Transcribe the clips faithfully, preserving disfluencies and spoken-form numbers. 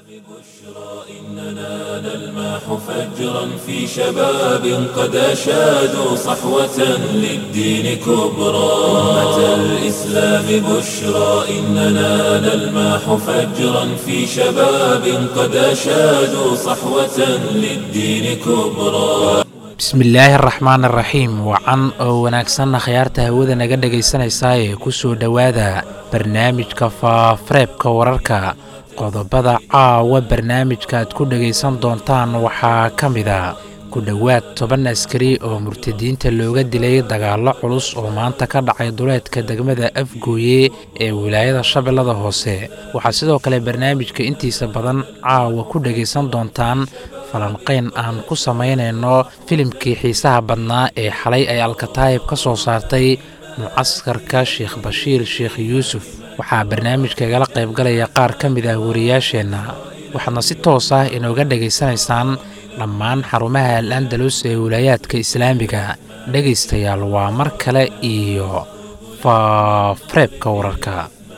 بشرى إننا نلمح فجرا في شباب قد أشادوا صحوة للدين كبرى أمة الإسلام بشرى إننا نلمح فجرا في شباب قد أشادوا صحوة للدين كبرى بسم الله الرحمن الرحيم وعن وناكسنا خيارته هودا naga dhageysanaysaa ku soo dhawaada barnaamijka faafareebka wararka qodobada caawa barnaamijka aad ku dhageysan doontaan waxaa ka mid ah ku dhawaad toban askari oo murtadiinta looga dilay dagaalo culus oo maanta ka dhacay duleedka degmada Afgooye ee wilaayada Shabeellada Hoose waxaa sidoo kale barnaamijka intiisa badan caawa ku dhageysan doontaan falanqeyn aan ku sameynayno filimkii xiisaha badnaa ee xalay ay Al-Kataib ka soo saartay mucaskarka Sheekh Bashiir Sheekh Yuusuf waxaa barnaamijka igala qayb galaya qaar ka mid ah wariyaasheena waxaadna si toos ah inooga dhageysanaysaan dhammaan xarumaha Al-Andalus ee wilaayadka Islaamiga dhageystayaal waa mar kale iyo faafareebka wararka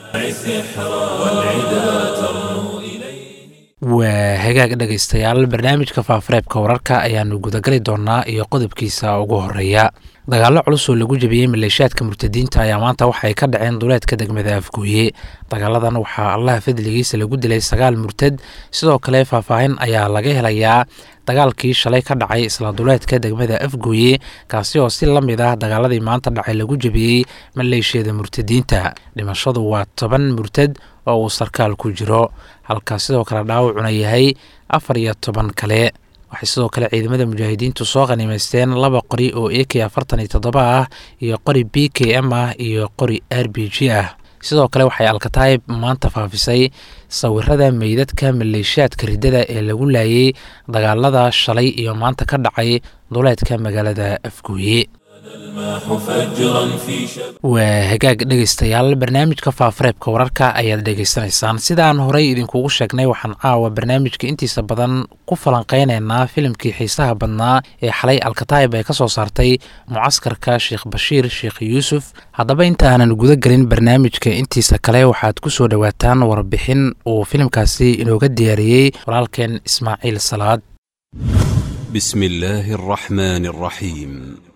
waa hagaag dhageystayaal barnaamijka faafareebka wararka ayaanu gudagali doonaa iyo qodobkiisa ugu horeeya dagaalo culus oo lagu jabiyay maleeshiyaadka murtadiinta ayaa maanta waxay ka dhaceen duleedka degmada Afgooye dagaaladan waxaa Allah fadligiisa lagu dilay sagaal murtad sidoo kale faahfaahin ayaa laga helayaa dagaalkii shalay ka dhacay isla duleedka degmada Afgooye kaasi oo si la mid ah dagaaladii maanta dhacay lagu jabiyay maleeshiyada murtadiinta dhimashadu waa toban murtad oo uu sarkaal ku jiro halka sidoo kale dhaawacuna yahay afar iyo toban kale waxay sidoo kale ciidamada mujaahidiintu soo qaniimaysteen laba qori oo A K afartan iyo toddoba ah iyo qori B K M ah iyo qori R B G ah sidoo kale waxay Al-Kataib maanta faafisay sawirada meydadka maleeshiyaadka ridada ee lagu laayay dagaalada shalay iyo maanta ka dhacay duleedka magaalada Afgooye waa hagaag dhegeystayaal barnaamijka faafareebka wararka ayaad dhageysanaysaan sidaan horey idinkugu sheegnay waxaan caawa barnaamijka intiisa badan ku falanqeynaynaa filimkii xiisaha badnaa ee xalay Al-Kataib ay ka soo saartay mucaskarka Sheekh Bashiir Sheekh Yuusuf haddaba intaanan guda gelin barnaamijka intiisa kale waxaad ku soo dhawaataan warbixin uu filimkaasi inooga diyaariyey walaalkeen Ismaaciil Salaad بسم الله الرحمن الرحيم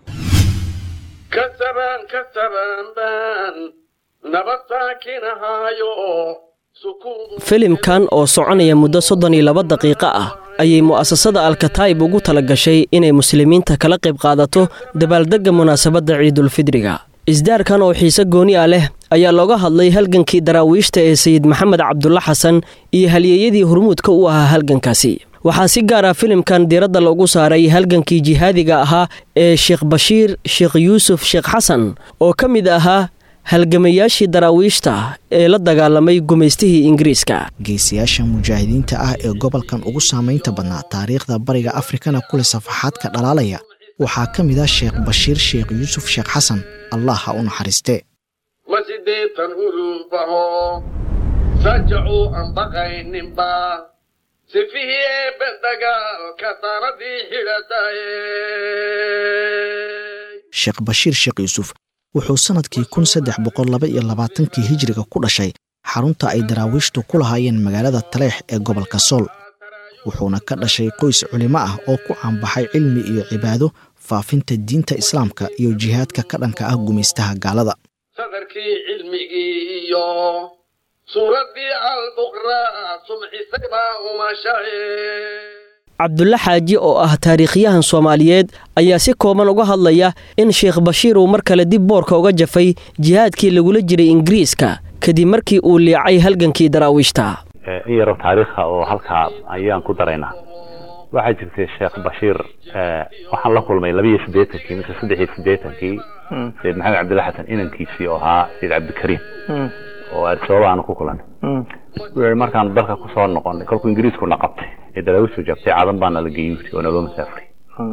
كتبان كتبان بان نبتاكينهايو filimkan oo soconaya muddo soddon iyo laba daqiiqo ah ayay mu'asasada Al-Kataib ugu talagashay inay muslimiinta kala qayb qaadato dabaaldegga munaasabadda Ciidul Fidriga isdaarkan oo xiise gooni ah leh ayaa looga hadlay halgankii daraawiishta ee Sayid Maxamed Cabdulla Xasan iyo halyeeyadii hormuudka u ahaa halgankaasi waxaa si gaar ah filimkan diiradda loogu saaray halgankii jihaadiga ahaa ee Sheekh Bashiir Sheekh Yuusuf Sheekh Xasan oo ka mid ahaa halgamayaashii daraawiishta ee la dagaalamay gumaystihii Ingiriiska geesiyaasha mujaahidiinta ah ee gobolkan ugu saameynta badnaa taariikhda bariga Afrikana kule safaxaadka dhalaalaya waxaa ka mid ah Sheekh Bashiir Sheekh Yuusuf Sheekh Xasan Allah ha u naxariiste masideetan ulubaho sajuu an baqayninba sifiye bedagaal kataradii xidhatay Sheekh Bashiir Sheekh Yuusuf wuxuu sanadkii kun saddex boqol laba iyo labaatan-kii hijriga ku dhashay xarunta ay daraawiishtu ku lahaayeen magaalada Taleex ee gobolka Sool wuxuuna ka dhashay qoys culimo ah oo ku caanbaxay cilmi iyo cibaado faafinta diinta islaamka iyo jihaadka ka dhanka ah gumaystaha gaalada sadarkii cilmigii iyo suuradii al-Buqra sumcisaba uma shaayay Cabdulla Xaaji oo ah taariikhyahan Soomaaliyeed ayaa si kooban uga hadlaya in Sheekh Bashiir uu mar kale dib boorka uga jafay jihaadkii lagula jiray Ingiriiska kadib markii uu liicay halgankii daraawiishta in yaro taariikha oo halka ayaan ku daraynaa waxaa jirtay Sheekh Bashiir waxaan la kulmay laba iyo siddeetankii mise saddex iyo siddeetankii Sayid Maxamed Cabdulla Xasan inankiisii oo ahaa Sayid Cabdikariim oo arsooba aan ku kulanay weey markaan dalka ku soo noqonay kolku Ingiriisku naqabtay ee daraawiishtu jabtay caadan baana la geeyay oo naloo masaafray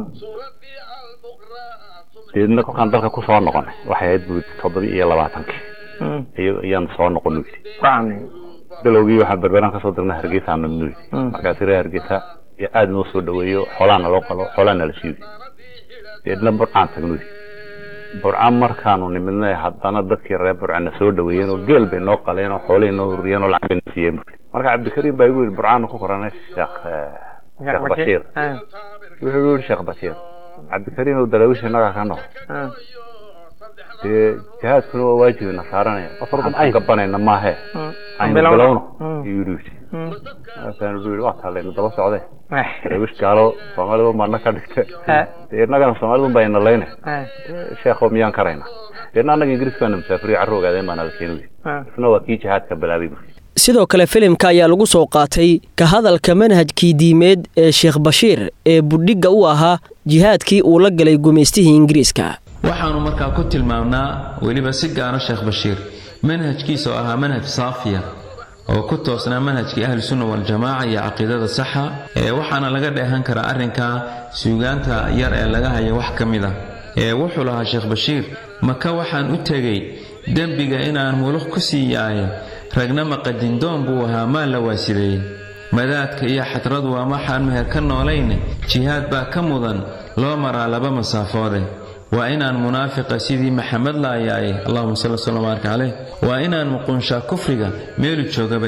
deedna kolkaan dalka ku soo noqonay waxay ahayd buu toddoba iyo labaatankii iyo ayaan soo noqonay bilowgii waxaan berberaan ka soo dirnay Hargeysa aan nabnuy markaas reer Hargeysa iyo aad noo soo dhaweeyo xoolaana loo qalo xoolaana la shiiday deedna burcaan tagnay burcaan markaanu nimidnay haddana dadkii reer burcaan soo dhaweeyeen oo geel bay noo qaleen oo xoolay noo riyeen oo lacag siiyeen marka cabdikariim baa igu yidhi burcaan ku koranay sheekh sheekh bashiir wuxuu yidhi sheekh bashiir cabdikariim oo daraawiisha naga ka noqo dee jihaadkuna waa waajib na saaranaya aan gabanayna maahe aan bilowno yidhi asaan yidhi waa taale daba socday daraawiish gaalo Soomaalidu ma naka dhigtay dee nagana Soomaalidu baa ina leeyna sheekho miyaan karayna dee anaga Ingiriiska aan musaafiri carruurgaadeen baan halkeenay isna waa kii jihaadka bilaabay sidoo kale filimka ayaa lagu soo qaatay ka hadalka manhajkii diimeed ee Sheekh Bashiir ee budhiga u ahaa jihaadkii uu la galay gumeystihii Ingiriiska waxaanu markaa ku tilmaamnaa weliba si gaar ah Sheekh Bashiir manhajkiisa oo ahaa manhaj saafiya oo ku toosnaa manhajkii ahlu sunna wal jamaa iyo aqeedada saxa ee waxaana laga dheehan karaa arrinka suugaanta yar ee laga hayo wax kamid ah ee wuxuu lahaa Sheekh Bashiir maka waxaan u tagay dambiga inaan muluq ku siiyay ragna maqadin doon buu ahaa ma la waasiday madaadka iyo xadradu waa maxaan meher ka nooleyn jihaad baa ka mudan loo maraa laba masaafoode waa inaan munaafiqa sidii maxamed la ayaay allahumma salli sallallahu alayhi waa inaan muqunsha kufriga meel joogaba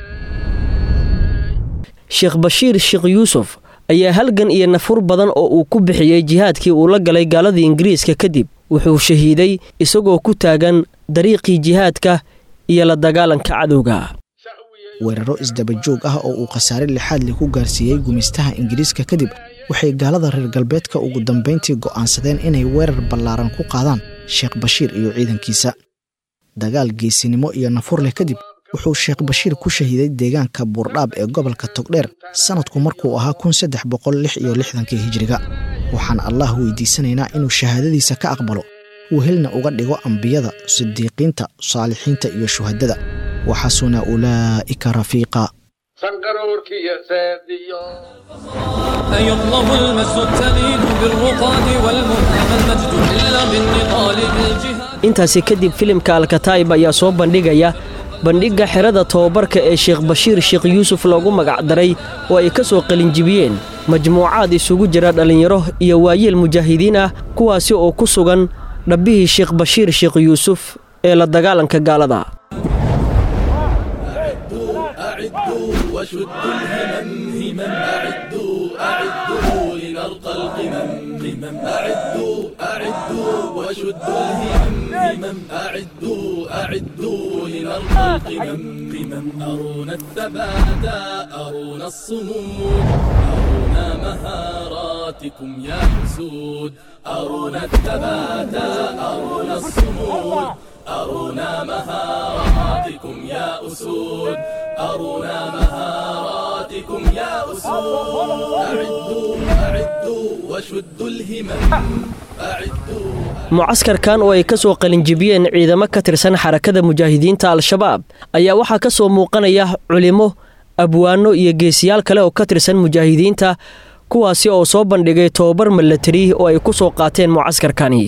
Sheekh Bashiir Sheekh Yuusuf ayaa halgan iyo nafur badan oo uu ku bixiyay jihaadkii uu la galay gaaladii Ingiriiska kadib wuxuu shahiiday isagoo ku taagan dariiqii jihaadka iyo la dagaalanka cadowga weeraro isdaba joog ah oo uu khasaare lixaad leh ku gaarsiiyay gumistaha Ingiriiska kadib waxay gaalada reer galbeedka ugu dambeyntii go'aansadeen inay weerar ballaaran ku qaadaan Sheekh Bashiir iyo ciidankiisa dagaal geesinimo iyo nafur leh kadib wuxuu Sheekh Bashiir ku shahiiday deegaanka Buurdhaab ee gobolka Togdheer sanadku markuu ahaa kun saddex boqol lix iyo lixdan hijriga waxaan Allah weydiisanaynaa inuu shahaadadiisa ka aqbalo وهلنا أغدقوا أنبياء صديقين صالحين iyo shuhadada وحسن أولئك رفيقا أيطلب المس التليد بالرقاد والمنام المجد إلا بالنضال بالجهاد intaasi kadib filimka Al-Kataib ayaa soo bandhigaya bandhiga xirada tababarka ee Sheekh Bashiir Sheekh Yuusuf loogu magac daray oo ay ka soo qalin jibiyeen majmuucaad isugu jira dhalinyaro iyo waayeel mujaahidiin ah kuwaasi oo ku sugan dhabbihii Sheekh Bashiir Sheekh Yuusuf ee la dagaalanka gaalada وشدوا الهمم همم أعدوا أعدوا لنرقى القمم قمم أعدوا أعدوا وشدوا الهمم همم أعدوا أعدوا لنرقى القمم قمم أرونا الثبات أرونا الصمود أرونا مهاراتكم يا حسود أرونا الثبات أرونا الصمود أرونا مهاراتكم يا أسود أرونا مهاراتكم يا أسود أعدوا أعدوا وشدوا الهمم أعدوا mucaskarkan oo ay ka soo qalin jibiyeen ciidamo ka tirsan xarakada mujaahidiinta al-shabaab ayaa waxa ka soo muuqanaya culimo abwaano iyo geesiyaal kale oo ka tirsan mujaahidiinta kuwaasi oo soo bandhigay tababar military oo ay ku soo qaateen mucaskarkani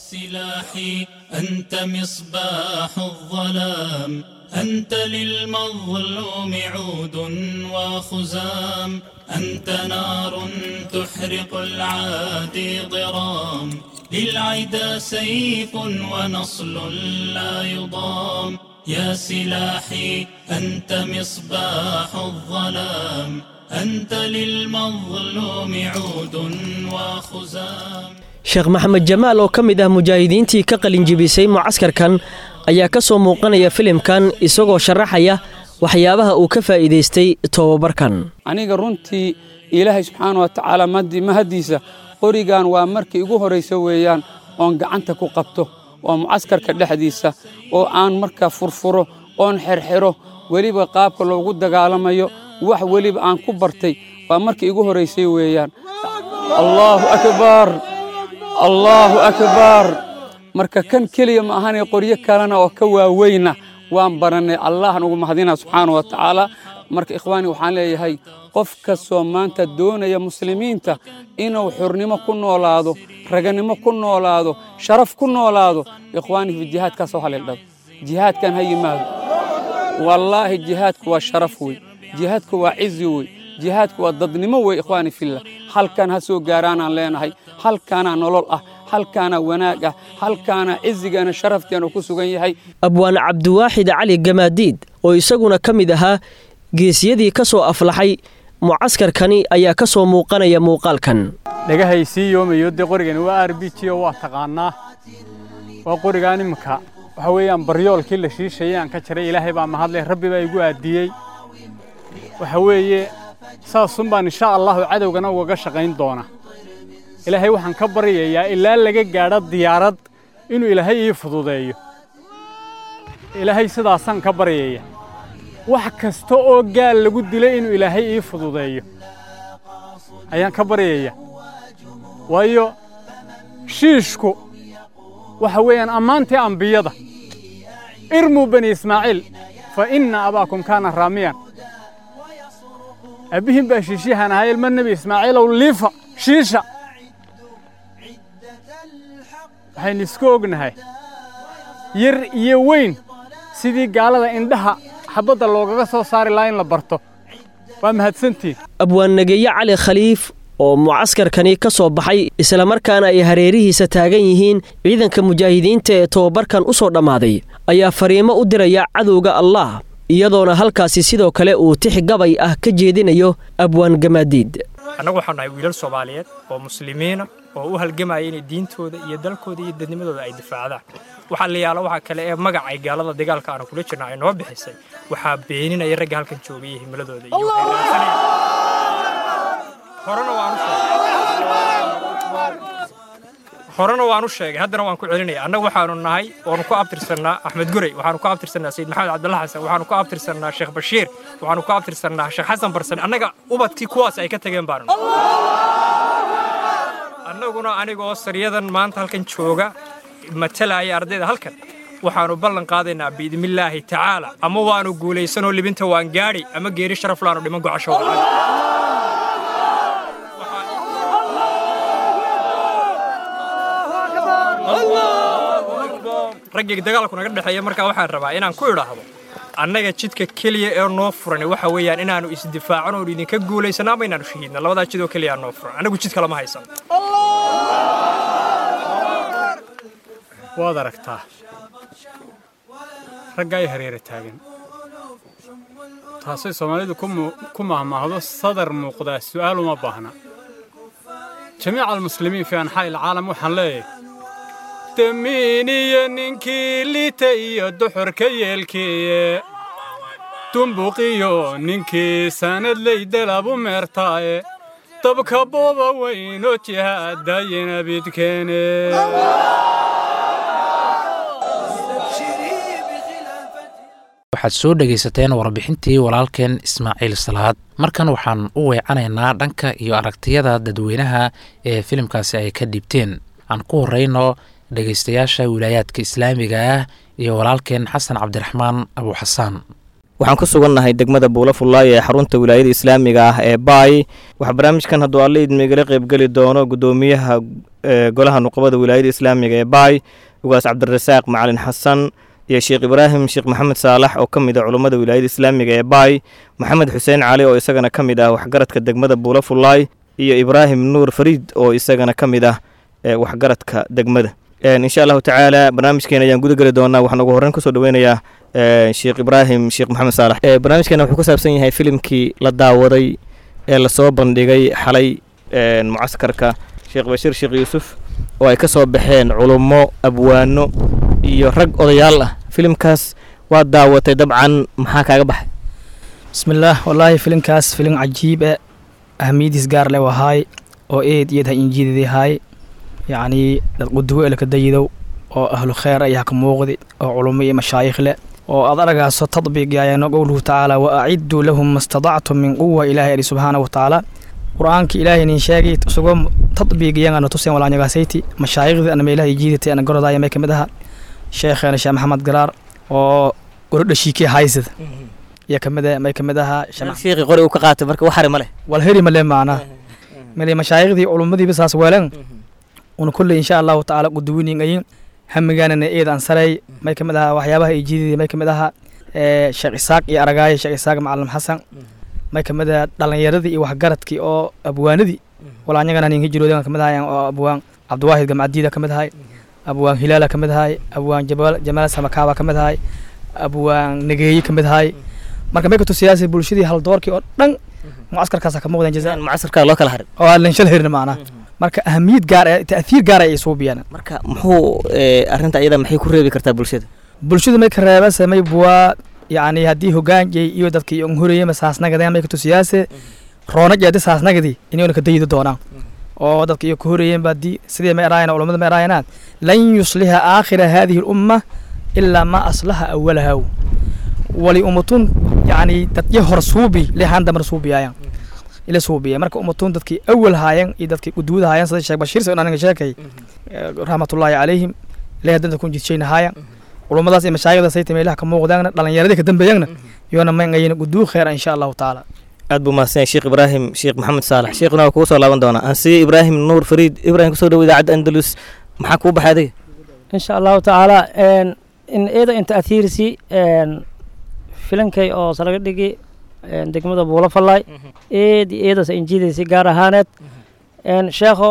أنت مصباح الظلام أنت للمظلوم عود وخزام أنت نار تحرق العادي ضرام للعدا سيف ونصل لا يضام يا سلاحي أنت مصباح الظلام أنت للمظلوم عود وخزام Sheekh Maxamed Jamaal oo kamid ah mujaahidiintii ka qalin jibisay mucaskarkan ayaa ka soo muuqanaya filimkan isagoo sharaxaya waxyaabaha uu ka faa'iideystay tababarkan aniga runtii Ilaahay subhanahu wa ta'ala maddi mahadiisa qorigan waa markii ugu horeysa weeyaan oo gacanta ku qabto oo mucaskarka dhexdiisa oo aan marka furfuro oo xirxiro waliba qaabka loogu dagaalamayo wax waliba aan ku bartay waa markii ugu horeysay weeyaan Allahu akbar Allahu akbar marka kan kaliya ma ahan qoriyo kalena oo ka waaweyna waan baranay Allah nagu mahadina subhanahu wa ta'ala marka ikhwaani waxaan leeyahay qof ka soo maanta doonaya muslimiinta inuu xurnimo ku noolaado raganimo ku noolaado sharaf ku noolaado ikhwaani fi jihad ka soo haleelad jihad kan hayimaad wallahi jihadku waa sharaf way jihadku waa cizi way jihadku waa dadnimo way ikhwaani fillah halkan ha soo gaaraan aan leenahay halkaana nolol ah halkaana wanaag ah halkaana cizigaana sharafteena ku sugan yahay abwaan Cabdiwaaxid Cali Gamaadiid oo isaguna kamid ahaa geesiyadii ka soo aflaxay mucaskarkani ayaa ka soo muuqanaya muuqaalkan dhagahay sii yoomayo dee qorigani waa r b g oo waa taqaanaa waa qorigaan iminka waxa weeyaan baryoolkii la shiishayay aan ka jaray ilaahay baa mahadleh rabbi baa igu aadiyey waxa weeye saasun baan insha allahu cadowgana ugaga shaqayn doona ilaahay waxaan ka baryayaa ilaa laga gaadho diyaarad inuu ilaahay ii fududeeyo ilaahay sidaasaan ka baryaya wax kasta oo gaal lagu dilay inuu ilaahay ii fududeeyo ayaan ka baryaya waayo shiishku waxa weeyaan ammaantii ambiyada irmuu bani ismaaciil fa inna abaakum kaana raamiyan abihin baa shiishiyahan ahaa ilma nebi ismaaciilow liifa shiisha waxaynu isku ognahay yar iyo weyn sidii gaalada indhaha xabadda loogaga soo saari lahaa in la barto waa mahadsantiin abwaan nageeye cali khaliif oo mucaskarkani ka soo baxay isla markaana ay hareerihiisa taagan yihiin ciidanka mujaahidiinta ee tababarkan u soo dhammaaday ayaa fariimo u diraya cadowga allah iyadoona halkaasi sidoo kale uu tix gabay ah ka jeedinayo abwaan gamaadiid annagu waxaan nahay wiilal Soomaaliyeed oo muslimiina oo u halgamaya inay diintooda iyo dalkooda iyo dadnimadooda ay difaacdaan waxa la yaalo waxa kale ee magac ay gaalada dagaalka aan kula jirnaa ay noo bixisay waxa beeninaya rag halkan joogay himiladooda iyo horana waan u horana waan u sheegay haddana waan ku celinaya annagu waxaanu nahay oo ku abtirsanaa Axmed Gurey waxaanu ku abtirsanaa Sayyid Maxamed Cabdullaah Xasan waxaanu ku abtirsanaa Sheekh Bashiir waxaanu ku abtirsanaa Sheekh Xasan Barsan annaga ubadkii kuwaas ay ka tageen baan annaguna anigoo sariyadan maanta halkan jooga matalaya ardayda halkan waxaanu ballan qaadaynaa biidmillaahi tacaala ama waanu guulaysanoo libinta waan gaadhi ama geeri sharaf laanu dhiman gocasho ragga dagaalku naga dhaxeeya marka waxaan rabaa inaan ku idhaahdo annaga jidka kaliya ee noo furan waxa weeyaan inaanu isdifaacno oo idinka guulaysano ama inaanu shahiidna labada jid oo kaliya noo furan annagu jid kale ma haysan waad aragtaa ragga ay hareera taagan taasay Soomaalidu ku maahmaahdo sadar muuqda su'aal uma baahna jamiic almuslimiin fi anxaa alcaalam waxaan leeyahay تميني ننكي لتي الدحر كيالكي تنبقيو ننكي ساند لي دلابو مرتاي طبك بوبا وينو جهاد داينا بيتكيني waxaad soo dhagaysateen warbixintii walaalkeen Ismaaciil Salaad markan waxaan u weecanaynaa dhanka iyo aragtiyada dadweynaha ee filimkaasi ay ka dhibteen aan ku horeyno dhagaystayaasha wilaayadka islaamiga ah iyo walaalkeen Xasan Cabdiraxmaan Abu Xasan waxaan ku sugannahay degmada Buulafullaay ee xarunta wilaayada islaamiga ah ee Baay waxa barnaamijkan hadduu alla idmiga qayb gali doono gudoomiyaha golaha nuqbada wilaayada islaamiga ee Baay ugaas Cabdirasaaq Macalin Xasan iyo Sheekh Ibraahim Sheekh Maxamed Saalax oo kamid ah culimada wilaayada islaamiga ee Baay Maxamed Xuseen Cali oo isagana kamid ah waxgaradka degmada Buulafullaay iyo Ibraahim Nuur Fariid oo isagana kamid ah waxgaradka degmada إن شاء الله تعالى برنامج كنا ينقود قردونا وحنا جوهرين كسر دوينا يا شيخ إبراهيم شيخ محمد صالح برنامج كنا وحكي سبسين هاي فيلم كي للدعوة الصوب بندقي حلي المعسكر كا شيخ بشير شيخ يوسف ويكسر بحين علماء أبوانو يرق أضياله فيلم كاس والدعوة طبعا محاكا قبح بسم الله والله فيلم كاس فيلم عجيب أهمية سجار له وهاي أو إيد يدها إنجيل ذي هاي يعني القدوة اللي كديدو أو أهل الخير أيها كموغدي أو علماء مشايخ له أو أدرجها تطبيق يعني نقوله تعالى وأعدوا لهم ما استطعتم من قوة إلهي سبحانه وتعالى قرآنك إلهي نشاقي تسقوم تطبيق يعني أنا تسين ولا نجاسيتي مشايخ أنا ما إلهي جيدتي أنا قرر دايما كمدها شيخ أنا شيخ محمد قرار أو قرر الشيكي هايزد يا كمدها ما كمدها شيخ قرر وكقاتب مرك وحرم له والهري مله معنا من مشايخ دي علماء دي بس أسوالن ونكل إن شاء الله تعالى قدوين أيين هم جانا إيد أنصاري ما يكملها وحيابها يجيدي ما يكملها شيخ إسحاق يا أرجاي شيخ إسحاق معلم حسن ما يكملها دلنا يردي وحجرتك أو أبواندي ولا نجانا نيجي جلودنا كملها يعني أبوان عبد الواحد جمع الديدا كملها أبوان هلال كملها أبوان جبال جمال سمكاوا كملها أبوان نجيي كملها marka may ka tusiyaasay bulshadii hal doorkii oo dhan mucaskarkaas ka muuqdeen jazaa mucaskarka loo kala harin oo aan shal hirna macna marka ahamiyad gaar ah ta'athir gaar ah ay soo biyana marka muxuu arinta iyada maxay ku reebi kartaa bulshada bulshada may ka reeba samay buwa yani hadii hogaanjay iyo dadkii ugu horeeyay masaasnagadeen may ka tusiyaasay roona jeeda saasnagadii inay ka daydo doonaan oo dadkii ku horeeyeen baadii sidii ma eraayna culimada ma eraaynaad lan yusliha aakhira hadhihi al-umma illa ma aslaha awwalaha wali ummatun yani dadkii hor suubi leehan damar suubiyayaan ila suubiya marka ummatun dadkii awwal haayeen iyo dadkii guduuda haayeen sida Sheekh Bashiir soo anaga sheekay rahmatullahi alayhim leeyadan ku jidshayna haaya culimadaas iyo mashaayikda saytay meelaha ka muuqdaan dhalinyaradii ka dambeeyayna yoona ma ngayna guduu kheer insha Allah taala aad buu maasay Sheekh Ibrahim Sheekh Maxamed Saalax Sheekhna ku soo laaban doona ansi Ibrahim Nuur Fariid Ibrahim ku soo dhaw idaacada Andalus maxaa ku baxaday insha Allah taala in in eeda inta athirsi in filankay oo salaga dhigi degmada Buula Falay eedi eedas injiidaysi gaar ahaaneed in sheekho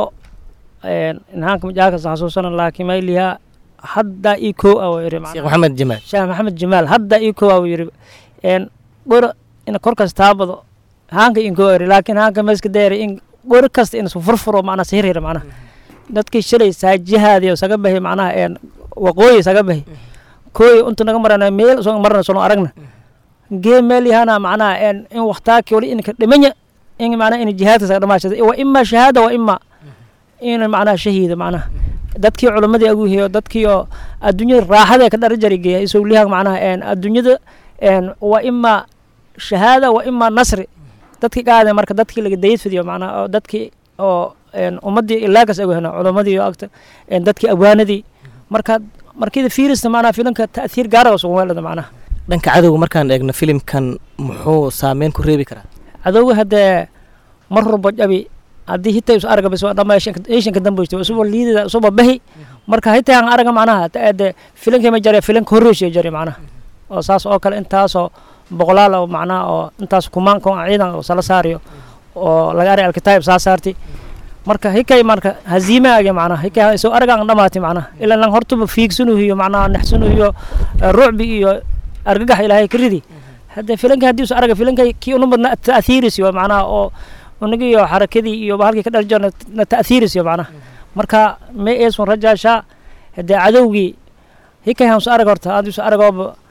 in hanka majaaka xasuusan laakiin ma liha hadda iko aw yiri Sheekh Maxamed Jamaal Sheekh Maxamed Jamaal hadda iko aw yiri in bur in korkaas taabado hanka inko yiri laakiin hanka ma iska deeray in bur kasta in furfuro macna sihir macna dadkii shalay saajihaadiyo saga bahay macna in waqooyi saga bahay kooy inta naga marana meel soo marana soo aragna geemel yana macna in in waqtaaki wali in ka dhimanya in macna in jihaadka saga dhamaashada wa imma shahada wa imma in macna shahiida macna dadkii culimadii agu heeyo dadkii oo adduunyada raaxada ka dhar jarigeeya isoo liha macna in adduunyada in wa imma shahada wa imma nasri dadkii qaade marka dadkii laga dayfidiyo macna oo dadkii oo in ummadii ilaagas agu hena culimadii oo agta in dadkii abwaanadii marka markii fiirista macna filanka ta'thir gaar ah soo weelada macna dhanka cadawga markaan eegno filimkan muxuu saameyn ku reebi karaa cadawga hadda mar rabo jabi hadii hitaa is arga bas dhamaashan eeshan ka dambaysto soo liidida soo babahi marka hitaa aan arga macnaha taade filanka ma jare filanka horreeyay jare macnaha oo saas oo kale intaas oo boqolaal oo macnaha oo intaas kumaan ko ciidan oo sala saariyo oo laga aray alkitaab saasaarti marka hikay marka haziima aga macnaha hikay soo arga aan dhamaatay macnaha ila lan hortuba fiigsanu iyo macnaha naxsanu iyo ruubi iyo argagax ilaahay kiridi hadda filanka hadii soo arga filanka kii uu madna ta'thiiris iyo macnaha oo unigi iyo harakadii iyo bahalkii ka dharjana ta'thiiris iyo macnaha marka ma eeson rajaasha hadda cadawgi hikay han soo arga horta aad soo arga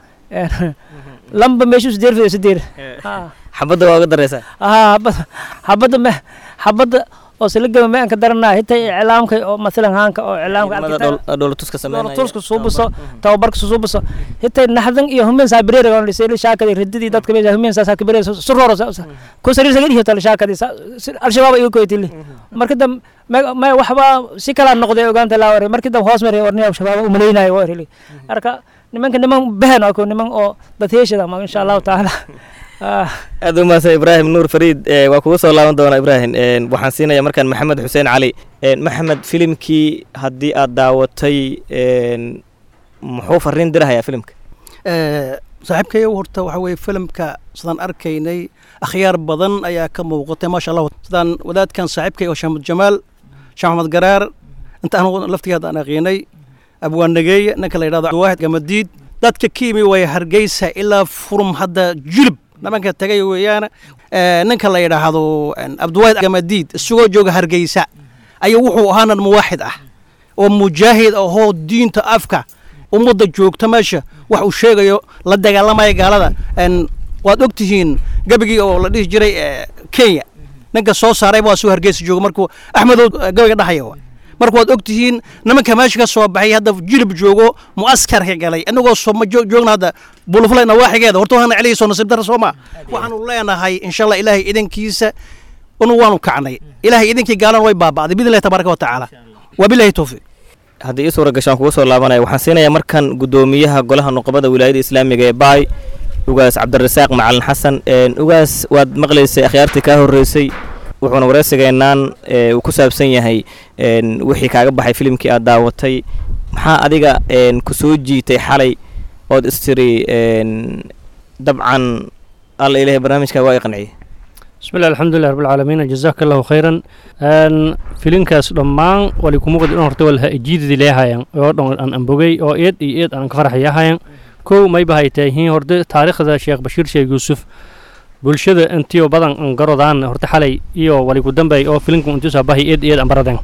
lamba meeshu sideer fido sideer xabada waa uga dareysa ah xabada ma xabada oo silagama ma ka darana hitaa iclaamka oo midalan haanka oo iclaamka arkay dowladtuska sameeyay dowladtuska suubuso tababarka suubuso hitaa naxdan iyo humeen saabreer oo lisay shaakada rididii dadka meesha humeen saasa kabareer suroro ku sariir sagadi hitaa shaakada al-shabaab ay ku yeetili marka dam ma waxba si kala noqday ogaanta la waray markii dam hoos maray warniyo shabaab u maleynay warili arka nimanka niman bahan oo niman oo dadheeshada ma insha Allah taala aad u maasay Ibrahim Nuur Fariid waa kugu soo laaban doona Ibrahim waxaan siinayaa markaan Maxamed Xuseen Cali Maxamed filimkii hadii aad daawatay muxuu fariin dirayaa filimka ee saaxiibkay horta waxa way filimka sidaan arkaynay akhyaar badan ayaa ka muuqatay ma sha Allah sidaan wadaadkan saaxiibkay oo Sheekh Jamaal Sheekh Ahmed Garaar inta aan laftigeeda aan aqeenay abwaan nageey ninka la yiraahdo Waahid Gamadiid dadka kiimi way Hargeysa ilaa furum hadda jilib nimanka tagay weeyaan ee ninka la yiraahdo Abduwaahid Gamadiid isagoo jooga Hargeysa ayuu wuxuu ahaan muwaahid ah oo mujaahid oo diinta afka umada joogta meesha wax uu sheegayo la dagaalamay gaalada in waad ogtihiin gabigii oo la dhigi jiray Kenya ninka soo saaray waa soo Hargeysa jooga markuu Axmedow gabiga dhaxayo markuu waad ogtihiin nimanka meesha ka soo baxay hadda jilib joogo muaskar ka galay anagoo soo ma joogna hadda buluflayna waaxigeeda horta waxaan celiyo soo nasiib dar Sooma waxaan u leenahay insha Allah Ilaahay idankiisa unu waanu kacnay Ilaahay idankii gaalan way baabaaday bidilaahi tabaaraka wa taala wa billahi tawfiq haddii ii suura gashaan kugu soo laabanaya waxaan siinayaa markan gudoomiyaha golaha nuqbada wilaayada islaamiga ee Baay ugaas Cabdirasaaq Macalin Xasan ugaas waad maqlaysay akhyaartii ka horeysay wuxuuna wareysigeenaan uu ku saabsan yahay wixii kaaga baxay filimkii aad daawatay maxaa adiga ku soo jiitay xalay ood istiri dabcan alla ilaahay barnaamijka waa iqanciyay بسم الله الحمد لله رب العالمين جزاك الله خيرا ان فيلينكاس دمان ولي كومو قد ان هورتو لها اجيد دي لهايان او دون ان امبوغي او ايد ايد ان كفرحياهايان kow mayba haytaahiin horde taariikhda sheekh bashiir sheekh yuusuf bulshada intiyo badan garodaan horta xalay iyo wali ku dambay oo filimka intuusa bahi eed eed ambaradan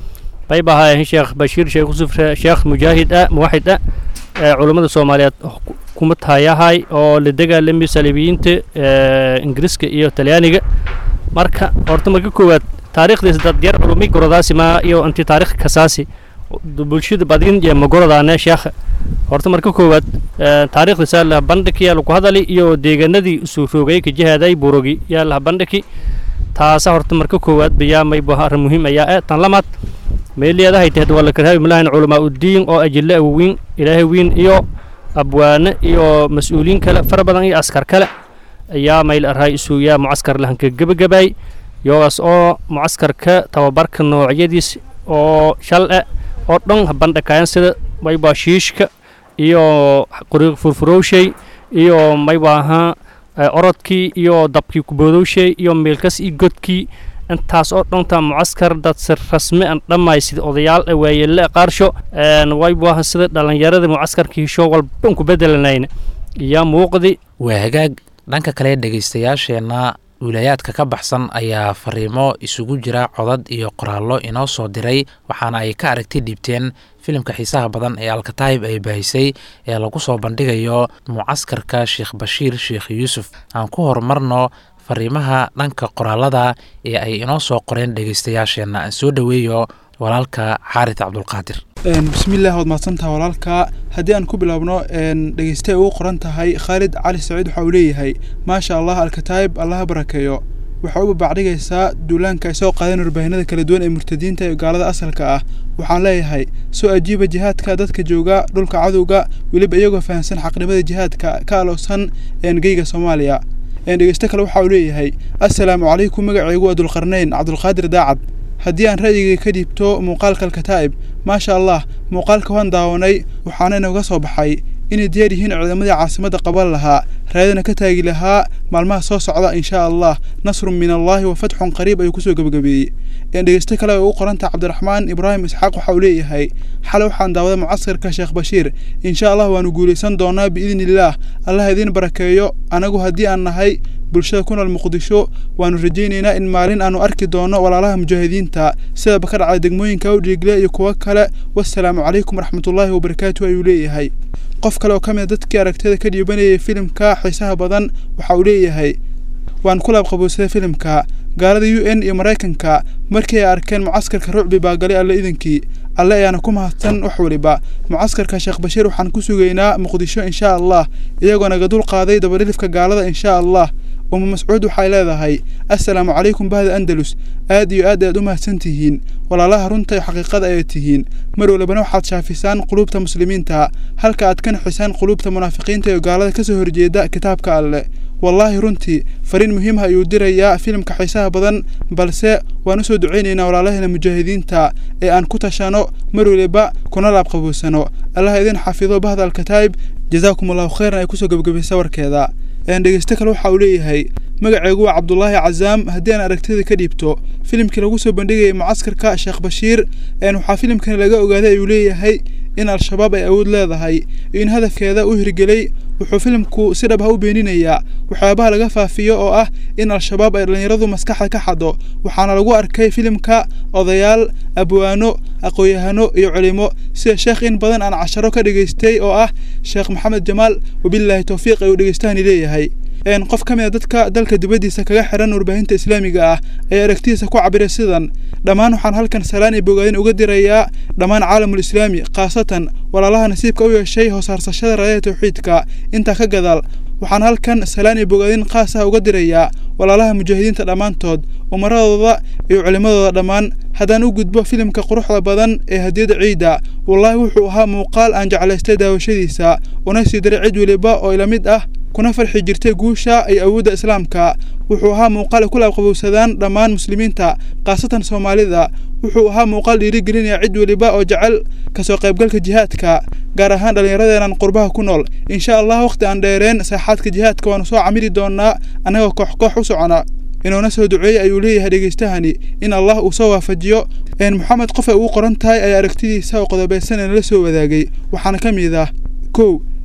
mayba hayaahiin sheekh bashiir sheekh yuusuf sheekh mujaahid ah muwaxid ah culimmada soomaaliyeed kuma tahayahay oo la dagaalamay saliibiyiinta ingiriiska iyo talyaaniga marka horta marka koowaad taariikhdiisa dad yar culumi gorodaasi ma iyo intii taariikh kasaasi bulshada badin iyo magorodaana sheekh horta marka koowaad taariikhdiisa la bandhigi yaa lagu hadali iyo deegaanadii soo roogay ka jihaaday burogi yaa la bandhigi taasa horta marka koowaad biyaamay bahar muhiim ayaa tan lamaad meeliyada hay tahad wala karaabi malahan culamaa udiin oo ajilla weyn ilaahay weyn iyo abwaana iyo mas'uuliin kale fara badan iyo askar kale ayaa mayl arhay isu yaa mucaskar lahan ka gabagabay yoos oo mucaskarka tababarka noocyadiis oo shal ah oo dhan bandhigayaan sida mayba shiishka iyo qoriq furfurowshay iyo mayba orodkii iyo dabkii kuboodowshay iyo meelkas iyo godkii intaas oo dhantaa mucaskar dad si rasmi ah dhammaay sida odayaal waayeel qaarsho een wayba sida dhalinyarada mucaskarkii show walba ku bedelanayna iyo muuqdi waa hagaag dhanka kale dhageystayaasheena wilayaadka ka baxsan ayaa fariimo isugu jira codad iyo qoraallo inoo soo diray waxaana ay ka aragti dhiibteen filimka xiisaha badan ee alkataayib ay baahisay ee lagu soo bandhigayo mucaskarka sheekh bashiir sheekh yuusuf aan ku horumarno fariimaha dhanka qoraalada ee ay inoo soo qoreen dhegeystayaasheena aan soo dhaweeyo walaalka xaarid cabdulqaadir bismillaah waad mahadsantahay walaalka haddii aan ku bilaabno dhegeystaye ugu qoran tahay khaalid cali saciid waxa uu leeyahay maasha allah alkataayib allaha barakeeyo waxaa u babacdhigaysaa duulaanka ay soo qaadeen warbaahinada kala duwan ee murtadiinta ee gaalada asalka ah waxaan leeyahay soo ajiiba jihaadka dadka jooga dhulka cadowga weliba iyagoo fahamsan xaqnimada jihaadka ka alowsan geyga soomaaliya dhegeyste kale waxa uu leeyahay assalaamu calaykum magacaygu waa dulqarnayn cabdulqaadir daacad haddii aan ra'yigay ka dhiibto muuqaalka alkataa'ib maasha allah muuqaalka waan daawanay waxaana inooga soo baxay inay diyaar yihiin ciidamadii caasimadda qaban lahaa raadana ka taagi lahaa maalmaha soo socda inshaa allah nasrun min allaahi wa fatxun qariib ayuu kusoo gebagabeeyey dhegeyste kale oo u qoranta cabdiraxmaan ibraahim isxaaq waxa uu leeyahay xalay waxaan daawaday mucaskarka sheekh bashiir inshaa allah waanu guulaysan doonaa biidni illaah allah idiin barakeeyo anagu haddii aan nahay bulshada ku nool muqdisho waanu rajaynaynaa in maalin aanu arki doono walaalaha mujaahidiinta sidaba ka dhacay degmooyinka u dhiigle iyo kuwo kale wassalaamu calaykum waraxmatullaahi wabarakaatu ayuu leeyahay qof kale oo ka mid a dadkii aragtida ka dhiibanayay filimka xiisaha badan waxa uu leeyahay waan ku laabqabowsaday filimka gaalada u n iyo maraykanka markii ay arkeen mucaskarka rucbi baa galay alle idankii alle ayaana ku mahadsan wax waliba mucaskarka sheekh bashiir waxaan ku sugaynaa muqdisho inshaa allah iyagoo naga dul qaaday dabadhilifka gaalada inshaa allah umu mascuud waxay leedahay assalaamu calaykum bahda andalus aad iyo aad aad u mahadsantihiin walaalaha runta iyo xaqiiqada ayaad tihiin mar walibana waxaad shaafisaan quluubta muslimiinta halka aad ka naxisaan quluubta munaafiqiinta iyo gaalada ka soo horjeeda kitaabka alle wallaahi runtii fariin muhiim ah ayuu dirayaa filimka xiisaha badan balse waan u soo ducaynaynaa walaalaheena mujaahidiinta ee aan ku tashano mar waliba kuna laabqaboosano allah idin xafido bahda alkataayib jazaakum allahu khayran ay kusoo gebagabaysa warkeeda dhegeyste kale waxa uu leeyahay magacaygu waa cabdulaahi cazaam haddii aan aragtida ka dhiibto filimkii lagu soo bandhigayay mucaskarka sheekh bashiir waxaa filimkani laga ogaaday ayuu leeyahay in al-shabaab ay awood leedahay iyo in hadafkeeda u hirgelay wuxuu filimku si dhab ah u beeninayaa waxyaabaha laga faafiyo oo ah in al-shabaab ay dhallinyaradu maskaxda ka xado waxaana lagu arkay filimka odayaal abwaano aqoon-yahano iyo culimo sida sheekh in badan aan casharo ka dhegaystay oo ah sheekh maxamed jamaal wabilaahi towfiiq ayuu dhegeystahani leeyahay qof ka mid a dadka dalka dibaddiisa kaga xiran warbaahinta islaamiga ah ayaa aragtidiisa ku cabiray sidan dhammaan waxaan halkan salaan iyo bogaadin uga dirayaa dhammaan caalamul islaami khaasatan walaalaha nasiibka u yeeshay hoosaarsashada raayada tawxiidka intaa ka gadaal waxaan halkan salaan iyo bogaadin khaas ah uga dirayaa walaalaha mujaahidiinta dhammaantood umaradooda iyo culimadooda dhammaan haddaan u gudbo filimka quruxda badan ee hadiyada ciida wallaahi wuxuu ahaa muuqaal aan jeclaystay daawashadiisa una sii diray cid weliba oo ila mid ah kuna farxi jirtay guusha iyo awoodda islaamka wuxuu ahaa muuqaal ay ku laabqabowsadaan dhammaan muslimiinta khaasatan soomaalida wuxuu ahaa muuqaal dhiirigelinaya cid weliba oo jecel kasoo qaybgalka jihaadka gaar ahaan dhallinyaradeenan qurbaha ku nool insha allah waqti aan dheereen saaxaadka jihaadka waanu soo camiri doonaa annagoo koox koox u socona inuuna soo duceeyey ayuu leeyahay dhegeystahani in allah uu soo waafajiyo maxamed qof ay ugu qoran tahay ayaa aragtidiisa oo qodobaysan nala soo wadaagay waxaana ka mid ah kow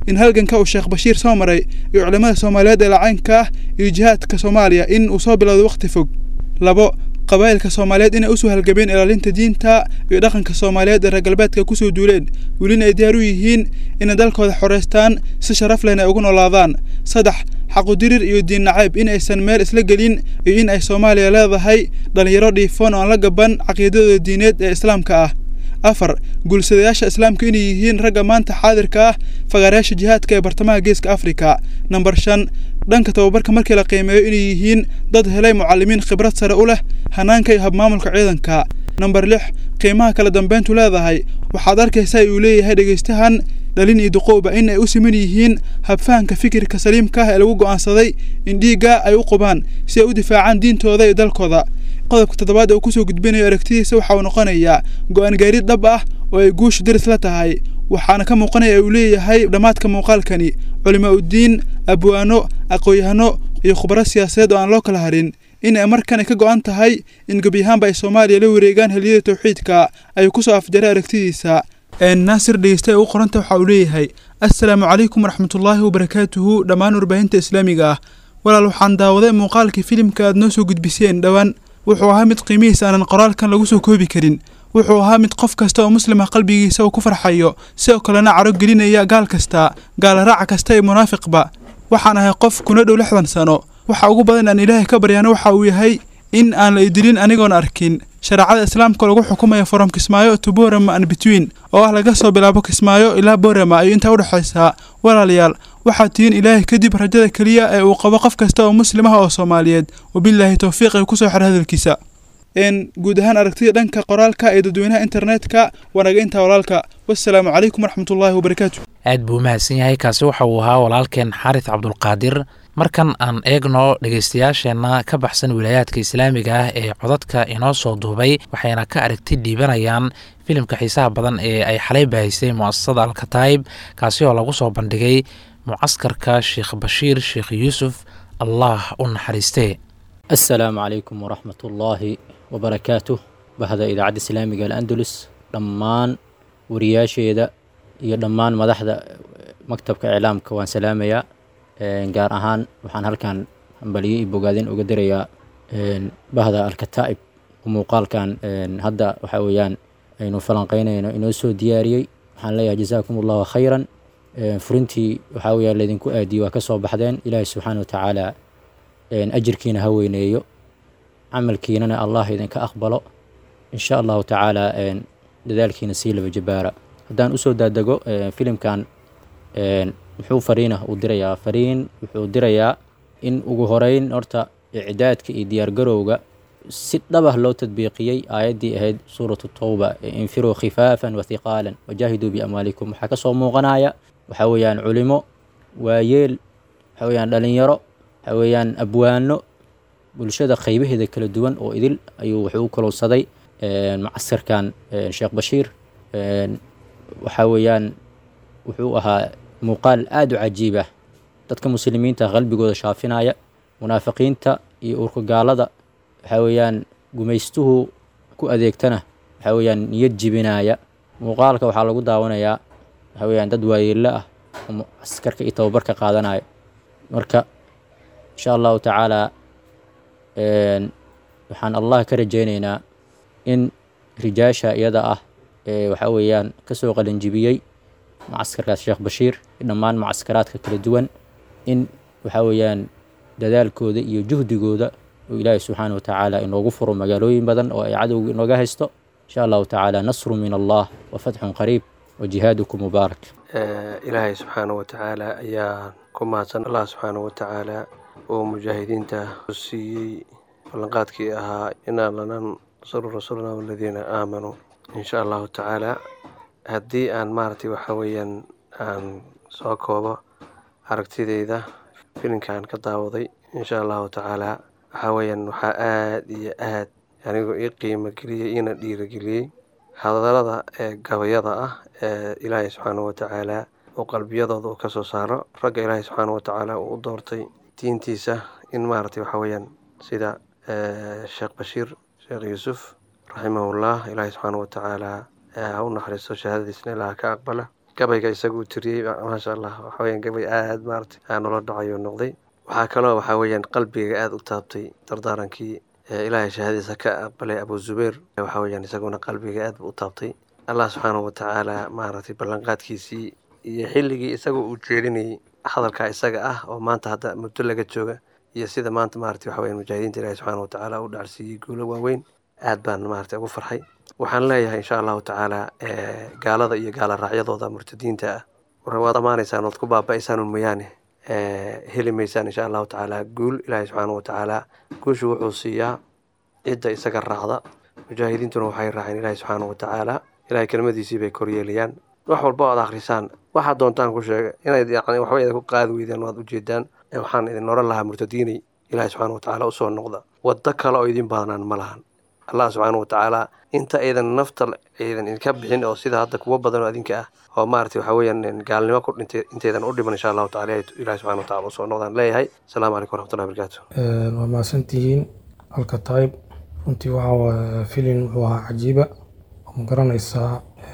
in halganka uu sheekh bashiir soo maray iyo culimmada soomaaliyeed ee lacaynka ah iyo jihaadka soomaaliya in uu soo bilowday waqti fog labo qabaa'ilka soomaaliyeed inay usoo halgabeen ilaalinta diinta iyo dhaqanka soomaaliyeed ee reer galbeedka kusoo duuleen welina ay diyaar u yihiin inay dalkooda xoreystaan si sharaf lehna ay ugu noolaadaan saddex xaqudirir iyo diin nacayb in aysan meel isla gelin iyo in ay soomaaliya leedahay dhalinyaro dhiifoon oo aan la gaban caqiidadooda diineed ee islaamka ah afar guursadayaasha islaamka inay yihiin ragga maanta xaadirka ah fagaarayaasha jihaadka ee bartamaha geeska afrika namber shan dhanka tababarka markii la qiimeeyo inay yihiin dad helay mucallimiin khibrad sare u leh hanaanka iyo habmaamulka ciidanka namber lix qiimaha kala dambeyntu leedahay waxaad arkaysaa uu leeyahay dhegaystahan dhalin iyo duqowba in ay u siman yihiin habfahanka fikirka saliimka ah ee lagu go'aansaday in dhiigga ay u qubaan si ay u difaacaan diintooda iyo dalkooda qodobka toddobaad ee uu kusoo gudbinayo aragtidiisa waxa uu noqonayaa go'aan gaarid dhab ah oo ay guushu diris la tahay waxaana ka muuqanaya uu leeyahay dhammaadka muuqaalkani culimo uddiin abwaano aqoon-yahano iyo khubaro siyaasadeed oo aan loo kala harin in ay markan ay ka go'an tahay in gebyahaanba ay soomaaliya la wareegaan heliyada tawxiidka ayuu kusoo afjaray aragtidiisa naasir dhegeystaye u qoranta waxa uu leeyahay assalaamu calaykum waraxmatullaahi wabarakaatuhu dhammaan warbaahinta islaamiga ah walaal waxaan daawaday muuqaalkii filimka aad noo soo gudbiseen dhowaan wuxuu ahaa mid qiimihiisa aanan qoraalkan lagu soo koobi karin wuxuu ahaa mid qof kasta oo muslim ah qalbigiisa uu ku farxayo sidoo kalena caro gelinaya gaal kasta gaalaraaca kasta iyo munaafiqba waxaan ahay qof kuna dhow lixdan sano waxa ugu badan aan ilaahay ka baryaana waxa uu yahay in aan la idilin anigoon arkin shareecada islaamka lagu xukumayo from Kismaayo to Boorama and between oo ah laga soo bilaabo Kismaayo ilaa Boorama iyo inta u dhaxaysa walaalayaal waxaa tiin ilaahay kadib rajada kaliya ee uu qabo qof kasta oo muslim ah oo Soomaaliyeed wabillahi tawfiiq ay ku soo xir hadalkiisa in guud ahaan aragtida dhanka qoraalka ee dadweynaha internetka wanaga inta walaalka wassalaamu calaykum waraxmatullaahi wabarakaatuh aad buu mahadsan yahay kaasi waxa uu ahaa walaalkeen xaaris cabdulqaadir markan aan eegno dhegaystayaasheenna ka baxsan wilaayaadka islaamiga ah ee codadka inoo soo duubay waxayna ka aragti dhiibanayaan filimka xiisaha badan ee ay xalay baahisay mu'asasada alkataayib kaasi oo lagu soo bandhigay mucaskarka sheekh bashiir sheekh yuusuf allah u naxariistee assalaamu calaykum waraxmatullaahi wabarakaatuh bahda idaacadda islaamiga al-andalus dhammaan wariyaasheeda iyo dhammaan madaxda maktabka iclaamka waan salaamayaa gaar ahaan waxaan halkan hambaliyo iyo bogaadin uga dirayaa bahda alkataa'ib muuqaalkan hadda waxa weeyaan aynu falanqaynayno inoo soo diyaariyey waxaan leeyahay jazaakum allahu khayran furintii waxaa weeyaan laydinku aadiyey waa ka soo baxdeen ilaahay subxaana wa tacaala ajirkiina ha weyneeyo camalkiinana allah idinka aqbalo insha allahu tacaala dadaalkiina sii laba jabaara haddaan usoo daadego filimkan muxuu fariinah uu dirayaa fariin wuxuu dirayaa in ugu horeyn horta icdaadka iyo diyaargarowga si dhabah loo tadbiiqiyey aayaddii ahayd suuratu tawba infiruu khifaafan wathiqaalan wajaahiduu biamwaalikum waxaa ka soo muuqanaya waxaa weeyaan culimo waayeel waxaa weeyaan dhalinyaro waxaa weeyaan abwaano bulshada qaybaheeda kala duwan oo idil ayuu wuxuu u kolowsaday macaskarkan sheekh bashiir waxaa weeyaan wuxuu ahaa muuqaal aad u cajiib ah dadka muslimiinta qalbigooda shaafinaya munaafiqiinta iyo urka gaalada waxaa weeyaan gumaystuhu ku adeegtana waxaa weeyaan niyad jibinaya muuqaalka waxaa lagu daawanayaa waxaa weeyaan dad waayeello ah oo askarka iyo tababarka qaadanaya marka insha allahu tacaala waxaan allah ka rajaynaynaa in rijaasha iyada ah ee waxaa weeyaan kasoo qalinjibiyey macaskarkaas sheekh bashiir dhammaan macskaraadka kala duwan in waxaa weeyaan dadaalkooda iyo juhdigooda oo ilaahay subxaana wa tacaala inoogu furo magaalooyin badan oo ay cadowga inooga haysto insha allahu tacaala nasru min allah wa fatxun qariib wa jihaadukum mubaarak ilaahay subxaana wa tacaala ayaa ku mahadsan allah subxaana wa tacaala oo mujaahidiinta siiyey ballanqaadkii ahaa inaan lanan nasru rasulna waladiina aamanuu insha allahu tacaala haddii aan maaragtay waxaa weeyaan aan soo koobo aragtideyda filimkan ka daawaday insha allahu tacaala waxaa weeyaan waxaa aad iyo aad anigoo ii qiimo geliyey iina dhiirageliyey hadalada ee gabayada ah ee ilaahay subxaana wa tacaala oo qalbiyadooda uu ka soo saaro ragga ilaahay subxaana wa tacaala uu u doortay diintiisa in maaragtay waxaa weeyaan sida sheekh bashiir sheekh yuusuf raximahullah ilaahay subxaana wa tacaala ha u naxariisto shahaadadiisna ilaha ka aqbala gabayga isagu uu tiriyey maasha allah waxa weeyaan gabay aad maaragtay aan nolol dhacayo noqday waxaa kaloo waxa weeyaan qalbiga aad u taabtay dardaarankii ilaahay shahaadadiisa ka aqbalay abu zubayr waxa weeyaan isaguna qalbiga aad u taabtay allah subxaanahu watacaala maaragtay ballanqaadkiisii iyo xilligii isaga uu jeedinayay hadalkaa isaga ah oo maanta hadda muddo laga jooga iyo sida maanta maaragtay waxa weeyaan mujaahidiinta ilaahay subxaanahu watacaala u dhacsiiyey guulo waaweyn aad baan maaragtay ugu farxay waxaan leeyahay insha allahu tacaala gaalada iyo gaala raacyadooda murtadiinta ah war waad amaanaysaan ood ku baaba'aysaan un mooyaane heli maysaan insha allahu tacaala guul ilaahay subxaanahu watacaala guushu wuxuu siiyaa cidda isaga raacda mujaahidiintuna waxay raaceen ilaahay subxaanahu watacaala ilaahay kelmadiisii bay koryeelayaan wax walba oad akhrisaan waxaad doontaan ku sheega inayd yani waxba idinku qaadi weydaan waad ujeedaan waxaan idin oran lahaa murtadiinay ilaahay subxaanahu watacaala usoo noqda waddo kale oo idin badanaan ma lahan allah subxaanahu watacaala inta aydan nafta aydan idinka bixin oo sida hadda kuwa badan oo adinka ah oo maaragtay waxa weeyaan gaalnimo ku dhintay intaydan u dhiman insha allahu tacaala ilaahay subxaanahu watacaala usoo noqdaan leeyahay asalaamu calaykum waraxmatullahi wabarakaatu waa mahadsantihiin alkataib runtii waxaa filin wuxuu ahaa cajiiba oo ma garanaysaa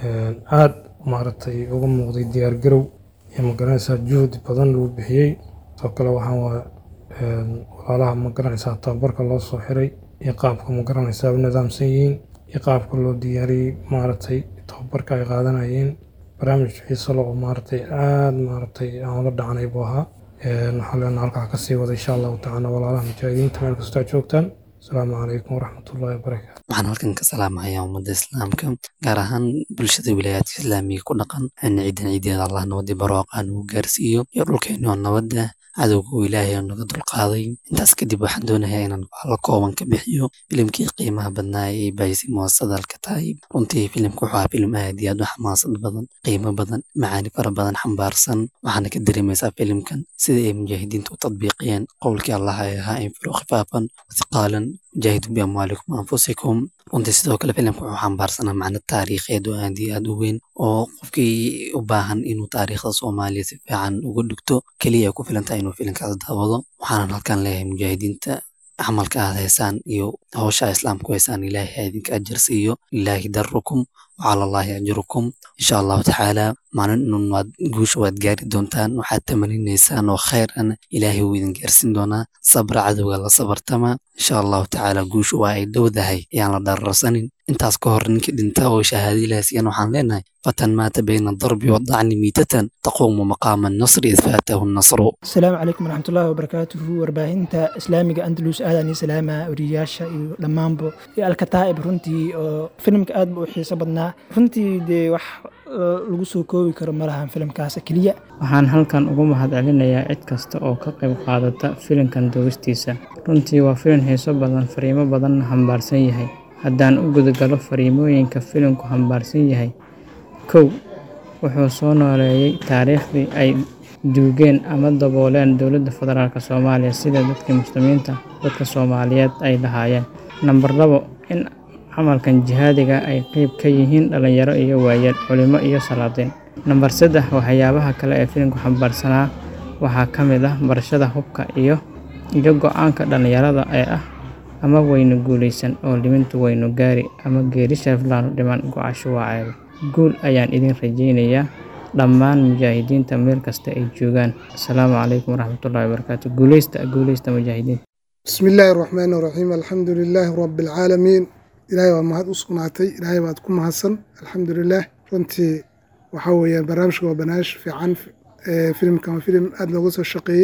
aad maaragtay uga muuqday diyaargarow iyo ma garanaysaa juhdi badan lagu bixiyey sidoo kale waxaan waa walaalaha ma garanaysaa tababarka loo soo xiray iyo qaabka ma garanaysaa u nidaamsan yihiin iyo qaabka loo diyaariyey maaragtay tababarka ay qaadanayeen barnaamij xiiso leh oo maaragtay aad maaragtay aan la dhacanay buu ahaa waxaa leenaha halkaa ka sii wada insha allahu tacaala walaalaha mujaahidiinta meel kastoo joogtaan asalaamu calaykum waraxmatullahi wabarakaatu waxaan halkan ka salaamahayaa ummadda islaamka gaar ahaan bulshada wilaayaadka islaamiga ku dhaqan ciidan ciideeda allah nabadii barooqaan uu gaarsiiyo iyo dhulkeeni oo nabadda cadowga uu ilaahay oo naga dulqaaday intaas kadib waxaan doonayaa inaan la kooban ka bixiyo filimkii qiimaha badnaa ee baayisay muasasada alkataib runtii filimka wuxuu ahaa filim aad iyo aad u xamaasad badan qiimo badan macaani fara badan xambaarsan waxaana ka dareemaysaa filimkan sida ay mujaahidiinta u tadbiiqiyeen qowlkii allah ay ahaa infiruu khifaafan wathiqaalan jaahidu biamwaalikum anfusikum runtii sidoo kale filimka wuxuu xambaarsanaa macno taariikheed oo aad iyo aad u weyn oo qofkii u baahan inuu taariikhda soomaaliya si fiican uga dhigto keliya ay ku filan tahay inuu filimkaas daawado waxaanan halkan leeyahay mujaahidiinta camalka aad haysaan iyo hawsha islaamku haysaan ilaahay ha idinka ajar siiyo lilaahi darukum wacala allaahi ajrukum insha allahu tacaala maalin inun waad guusha waad gaari doontaan waxaad tamaninaysaan oo khayr ana ilaahay wuu idin gaarsiin doonaa sabra cadowga la sabartama insha allahu tacaala guusha waa ay dhowdahay ayaan la dhararsanin intaas ka hor ninkii dhinta oo shahaada ilaah siiyan waxaan leenahay fatan maata bayna darbi wadacni miitatan taquumu maqaama nasri id faatahu nasru asalaamu calaykum waraxmatullaahi wabarakaatuhu warbaahinta islaamiga andalus aadani salaama wariyayaasha iyo dhammaanba iyo alkataa'ib runtii oo filimka aad ba u xiiso badnaa runtii dee wax lagu soo koobi karo ma lahan filimkaas keliya waxaan halkan ugu mahadcelinayaa cid kasta oo ka qayb qaadata filimkan doogistiisa runtii waa filim xiiso badan fariimo badanna xambaarsan yahay haddaan u gudagalo fariimooyinka filimku xambaarsan yahay kow wuxuu soo nooleeyey taariikhdii ay duugeen ama dabooleen dowladda federaalk soomaaliya sida dadkii muslimiinta dadka soomaaliyeed ay lahaayeen namber labo in camalkan jihaadiga ay qeyb ka yihiin dhallinyaro iyo waayeel culimo iyo salaadiin namber saddex waxyaabaha kale ee filimku xambaarsanaa waxaa ka mid ah barashada hubka iyo iyo go-aanka dhallinyarada ee ah ama waynu guulaysan oo limintu waynu gaari ama geeri sharaflaanu dhiman go-asho waa ceebo guul ayaan idin rajaynayaa dhammaan mujaahidiinta meel kasta ay joogaan asalaamu calaykum waraxmatullahi wabarakaatu guulaysta guulaysta mujaahidiinta bismi illaahi araxmaani araxiim alxamdu lilaahi rabbi alcaalamiin ilaahay waa mahad u sugnaatay ilaahay baad ku mahadsan alxamdulilaah runtii waxaa weeyaan barnaamijka waa barnaamij fiican filimkan waa filim aada looga soo shaqeeyey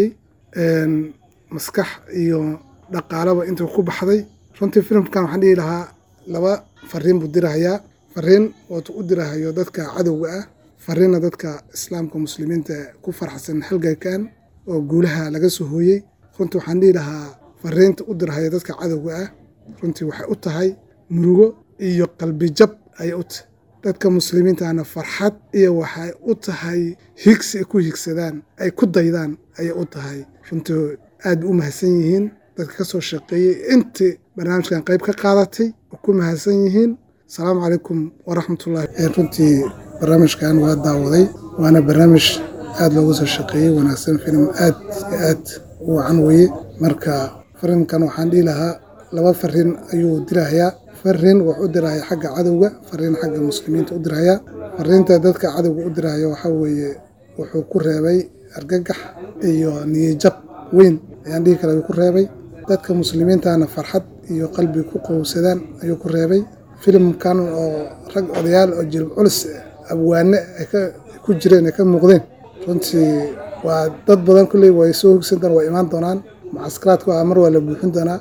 maskax iyo dhaqaalaba intuu ku baxday runtii filimkan waxaan dhihi lahaa laba fariin buu dirahayaa fariin ootu u dirahayo dadka cadowga ah fariinna dadka islaamka muslimiinta ku farxsan halgankan oo guulaha laga soo hooyey runtii waxaan dhihi lahaa fariinta u dirahaya dadka cadowga ah runtii waxay u tahay murugo iyo qalbi jab ayay u tahay dadka muslimiintana farxad iyo waxay u tahay higsi ay ku higsadaan ay ku daydaan ayay u tahay runtii aad u mahadsan yihiin dadka ka soo shaqeeyey intii barnaamijkan qayb ka qaadatay oo ku mahadsan yihiin asalaamu calaykum waraxmatullaahi runtii barnaamijkan waa daawaday waana barnaamij aad looga soo shaqeeyey wanaagsan filim aad iyo aad u wacan weye marka filimkan waxaan dhihi lahaa laba fariin ayuu dirahayaa fariin wuxuu u dirahayaa xagga cadowga fariin xagga muslimiinta u dirahayaa fariinta dadka cadowga u diraayo waxaa weeye wuxuu ku reebay argagax iyo niyajab weyn ayaan dhihi kara ku reebay dadka muslimiintana farxad iyo qalbi ku qowsadaan ayuu ku reebay filimkan oo rag odayaal oo jilib culus abwaane ay ku jireen ay ka muuqdeen runtii waa dad badan kulley way soo hogsan doonaan waa imaan doonaan mucaskaraadka waa mar waa la buuxin doonaa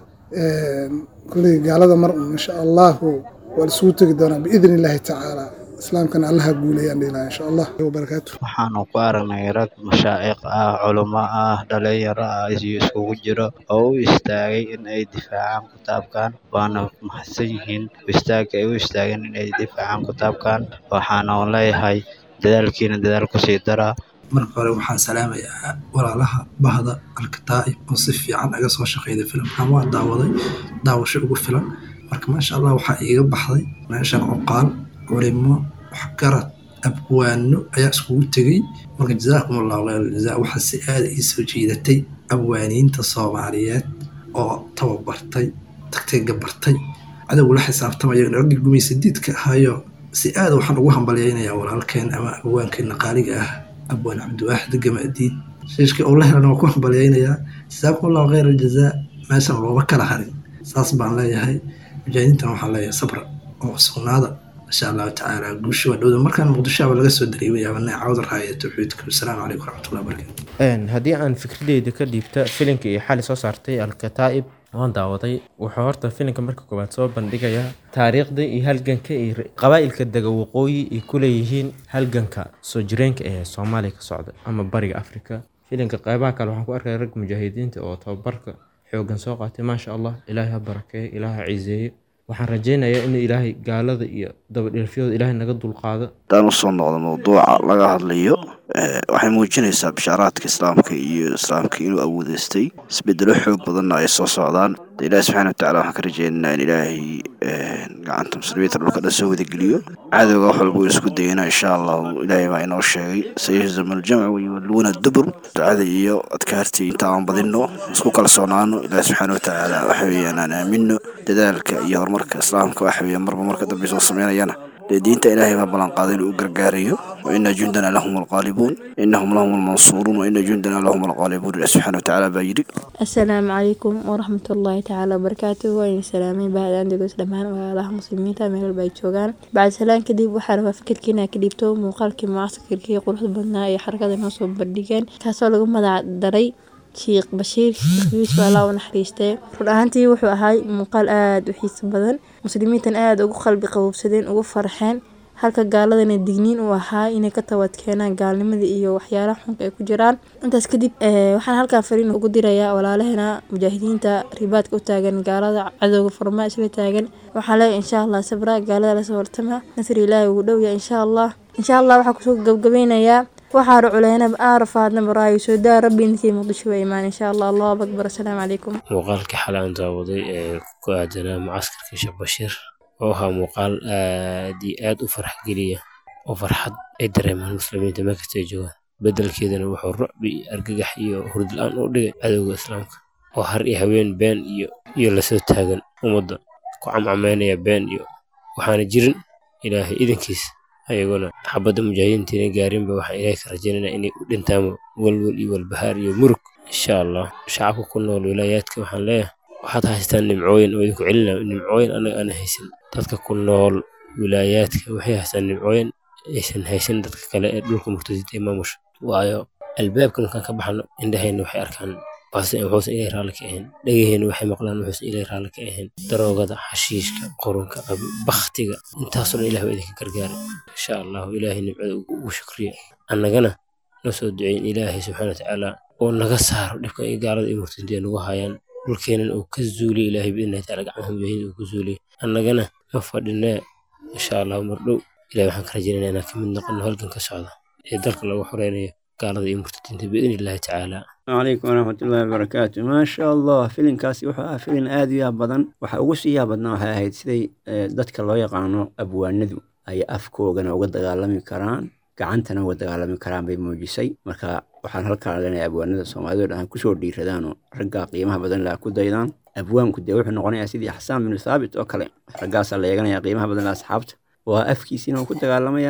kulley gaalada mar insha allahu waa isugu tegi doonaa biidni illaahi tacaala islaamkana allaha guulayaan dhiilaa insha allah wabarakaatu waxaanu ku aragnay rag mashaa'iq ah culamo ah dhalinyaro ah iyo iskugu jiro oo u istaagay in ay difaacaan kitaabkan waana mahadsan yihiin istaaga ay u istaageen in ay difaacaan kitaabkan waxaana leeyahay dadaalkiina dadaal ku sii daraa marka hore waxaan salaamayaa walaalaha bahda alkataa'ib oo si fiican aga soo shaqeeyay filimkan waa daawaday daawasho ugu filan marka maasha allah waxaa iiga baxday meeshan cuqaal culimo waxgarad abwaano ayaa iskugu tegey marka jazaakum allahu khayr jazaa waxaa si aada ii soo jiidatay abwaaniinta soomaaliyeed oo tababartay tagtayga bartay cadowga la xisaabtamaya raggii gumaysidiidka ahayo si aada waxaan ugu hambalyaynayaa walaalkeen ama abwaankeenna qaaliga ah abwaan cabdiwaaxid gamadiid sheeshkii oo la helana waa ku hambalyaynayaa jazaakum allahu khayr jazaa meeshan looba kala harin saas baan leeyahay mujaahidiintan waxaan leeyahay sabra oo sugnaada insha allahu tacaala guusha waa dhowda markaan muqdisho laga soo dareemaya wana cawd raaya tawxiidka assalaamu calaykum waraxmatullahi wabarakaatu een haddii aan fikradeyda ka dhiibta filimka iyo xali soo saartay alkataa'ib waan daawaday wuxuu horta filimka marka koowaad soo bandhigayaa taariikhda iyo halganka iyo qabaa'ilka dega waqooyi ay ku leeyihiin halganka soo jireenka ee soomaaliya ka socda ama bariga afrika filimka qaybaha kale waxaan ku arkay rag mujaahidiinta oo tababarka xoogan soo qaatay maasha allah ilaahay ha barakeeyo ilaahay ha ciiseeyo waxaan rajaynayaa in ilaahay gaalada iyo dabadheelfyooda ilaahay naga dulqaado haddaan usoo noqdo mawduuca laga hadlayo waxay muujinaysaa bishaaraadka islaamka iyo islaamka inuu awoodaystay isbedelo xoog badanna ay soo socdaan ilaahi subxaana watacaala waxaan ka rajaynaynaa in ilaahay gacanta muslimiinta dhulka dhan soo wadageliyo cadowga wax walba uu isku dayana insha allahu ilaahay baa inoo sheegay sayahzamu aljamcu wayuwalluuna dubur ducada iyo adkaartii inta aan badinno isku kalsoonaano ilaahi subxaana watacaala waxa weeyaan aan aamino dadaalka iyo horumarka islaamka waxa weeyaan marba marka dambe soo sameynayana diinta ilaahay baa ballan qaaday inuu u gargaarayo wa ina jundana lahum alqaalibuun innahum lahum almansuuruun wa ina jundana lahum alqaalibuun ilaah subxaana watacaala baa yidhi assalaamu calaykum waraxmatullaahi tacaala wabarakaatuhu waan salaamay bahda andagos dhammaan walaalaha muslimiinta meel walba ay joogaan bacd salaan kadib waxaa rabaa fikirkiina ka dhiibto muuqaalkii mucaskarkii quruxda badnaa ee xarakada noo soo bandhigeen kaasoo lagu magac daray sheekh bashiir yuusuf allah u naxariistay run ahaantii wuxuu ahay muuqaal aada u xiiso badan muslimiintan aada ugu qalbi qaboobsadeen ugu farxeen halka gaaladana digniin u ahaa inay ka tawadkeenaan gaalnimadii iyo waxyaalaha xunka ay ku jiraan intaas kadib waxaan halkan fariin ugu dirayaa walaalaheena mujaahidiinta ribaadka u taagan gaalada cadowga furmaa isla taagan waxaan leeyahay insha allah sabra gaalada lasoo hortama nasri ilaahi ugu dhow yahay insha allah insha allah waxaa kusoo gabgabeynayaa waxaa ruculeynab aarafaadna baraayo soo daa rabbi inkii muqdisho waa imaan insha allah allahu akbar assalaamu calaykum muuqaalkii xalay aan daawaday ee ku aadanaa mucaskarkii sheekh bashiir oo ahaa muuqaal aad iyo aad u farx geliya oo farxad ay dareemaan muslimiinta meel kasta ay joogaan bedelkeedana wuxuu rucbi iyo argagax iyo hurdla-aan u dhigay cadowga islaamka oo har iyo haween been iyo iyo lasoo taagan ummadda ku camcameynaya been iyo waxaana jirin ilaahay idankiisa ayaguna xabadda mujaahidiintiina gaarinba waxaan ilaahay ka rajaynaynaa inay u dhintaan walwal iyo walbahaar iyo murug insha allah shacabka ku nool wilaayaadka waxaan leeyahay waxaad haystaan nimcooyin oo idinku celinaa nimcooyin anaga aan haysan dadka ku nool wilaayaadka waxay haystaan nimcooyin aysan haysan dadka kale ee dhulka murtadiinta ee maamusha waayo albaabka markaan ka baxno indhahayna waxay arkaan waxuusan ilaahay raalli ka ahayn dhegahayna waxay maqlaan waxuusan ilaahay raalli ka ahayn daroogada xashiishka qurunka baktiga intaasoo dhan ilaah waa idinka gargaaray insha allahu ilaahay nimcada ugu shukriya annagana noo soo duceyn ilaahay subxaana watacaala oo naga saaro dhibka iyo gaalada iyo murtadiinta ay nagu hayaan dhulkeenan uu ka zuuliy ilaahay biidnillahi tacaala gacmaha mujaahidiinta uu ka zuuliy annagana ma fadhinee insha allahu mardhow ilahay waxaan ka rajaynaynaa inaan ka mid noqono halgan ka socda ee dalka lagu xoreynayo gaalada iyo murtadiinta biidnillahi tacaala عليكم ورحمة الله وبركاته ما شاء الله فيلم كاسي وحا فيلم آدي يا بدن وحا أغسي يا بدن وحا هيد سيدي دادك الله يقانو أبوان ندو أي أفكو غانا وقد غالمي كران gacantana wada dagaalami karaan bay muujisay marka waxaan halkaa leenahay abwaanada Soomaaliyeed aan ku soo dhiiradaan ragga qiimaha badan la ku daydaan abwaanku de wuxuu noqonayaa sidii Xasaan bin Thaabit oo kale raggaas la yeeganaya qiimaha badan la asxaabta waa afkiisina ku dagaalamayaa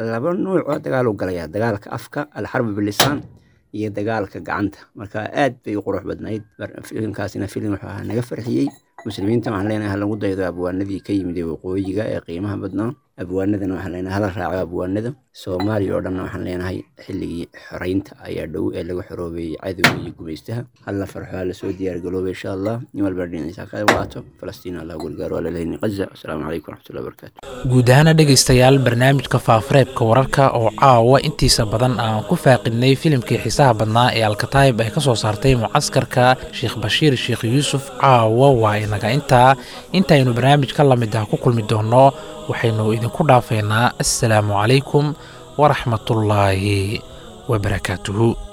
laba nuuc oo dagaal u galaya dagaalka afka alxarbi bilisaan iyo dagaalka gacanta marka aad bay u qurux badnayd filimkaasina filim wuxuu ahaa naga farxiyey muslimiinta waxaan leenahay lagu daydo abwaanadii ka yimid waqooyiga ee qiimaha badnaa abwaanadana waxaan leenahay hala raaco abwaanada soomaaliya oo dhanna waxaan leenahay xilligii xoreynta ayaa dhow ee lagu xoroobeeyey cadowga iyo gumaystaha halla farxo hala soo diyaargaroobay insha allah nin walba dhinacisa ka waato falastiin allah gargaaro ala lehni qaza assalaamu calaykum waraxmatullahi wabarakaatu guud ahaan dhegaystayaal barnaamijka faafareebka wararka oo caawa intiisa badan aan ku faaqidnay filimkii xiisaha badnaa ee alkataayib ay ka soo saartay mucaskarka sheekh bashiir sheekh yuusuf caawa waa inaga intaa intaynu barnaamij ka lamid ah ku kulmi doonno waxaynu idinku dhaafaynaa assalaamu calaykum waraxmatullaahi wabarakaatuhu